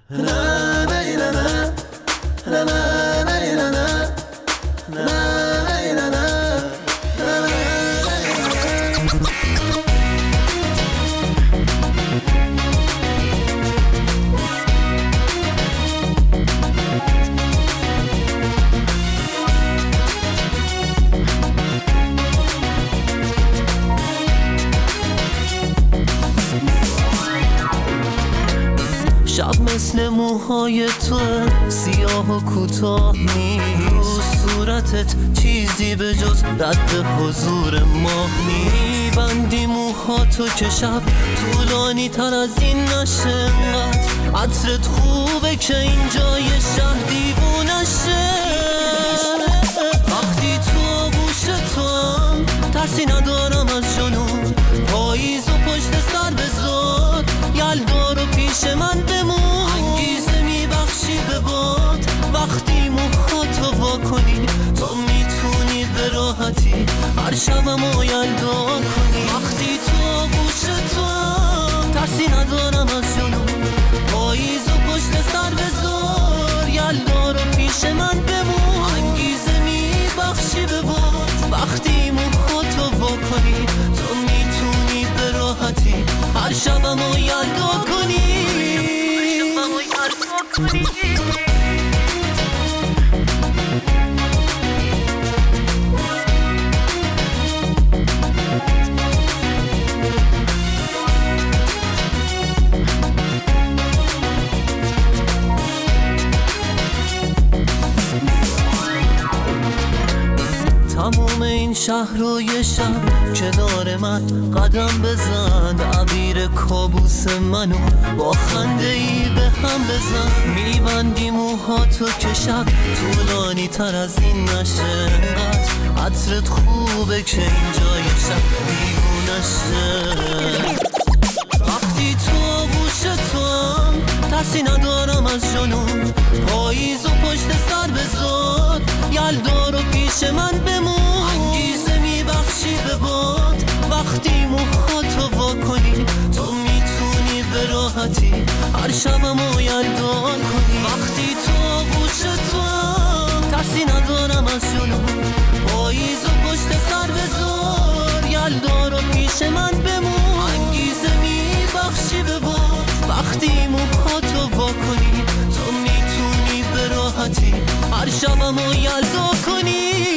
شب مثل موهای تو سیاه و کوتاه نیست، صورتت چیزی به جز رد حضور ماه نیست. بندی موهاتو که شب طولانی تر از این نشه، انقدر عطرت خوبه که اینجای شهر دیوونه شه. وقتی تو گوش تو هم ترسی ندارم از جنون، پاییز و پشت سر بذار یلدا رو پیش من بمون. انگیزه میبخشی به باد وقتی موهاتو وا کنی، تو میتونی به راحتی هر شبمو یلدا کنی. وقتی تو گوش تو هم ترسی ندارم از جنون، پاییز و پشت سر بذار یلدا رو پیش من بمون. انگیزه میبخشی به باد وقتی موهاتو وا کنی، تو میتونی به راحتی هر شبمو یلدا کنی. تموم این شهر رو یه شب کنار من قدم بزن، عبیر کابوس منو با خنده ای به هم بزن. میبندی موهاتو که شب طولانی تر از این نشه، انقدر عطرت خوبه که اینجای شب دیوونه شه. وقتی تو گوش تو هم ترسی ندارم از جنون، پاییز و پشت سر بذار یلدا رو پیش من بمون. انگیزه میبخشی به باد وقتی موهاتو وا کنی، تو میتونی به راحتی هر شبمو یلدا کنی. وقتی تو گوش تو هم ترسی ندارم از جنون، پاییز و پشت سر بذار یلدا رو پیش من بمون. انگیزه میبخشی به باد وقتی موهاتو وا کنی، تو میتونی به راحتی هر شبمو یلدا کنی.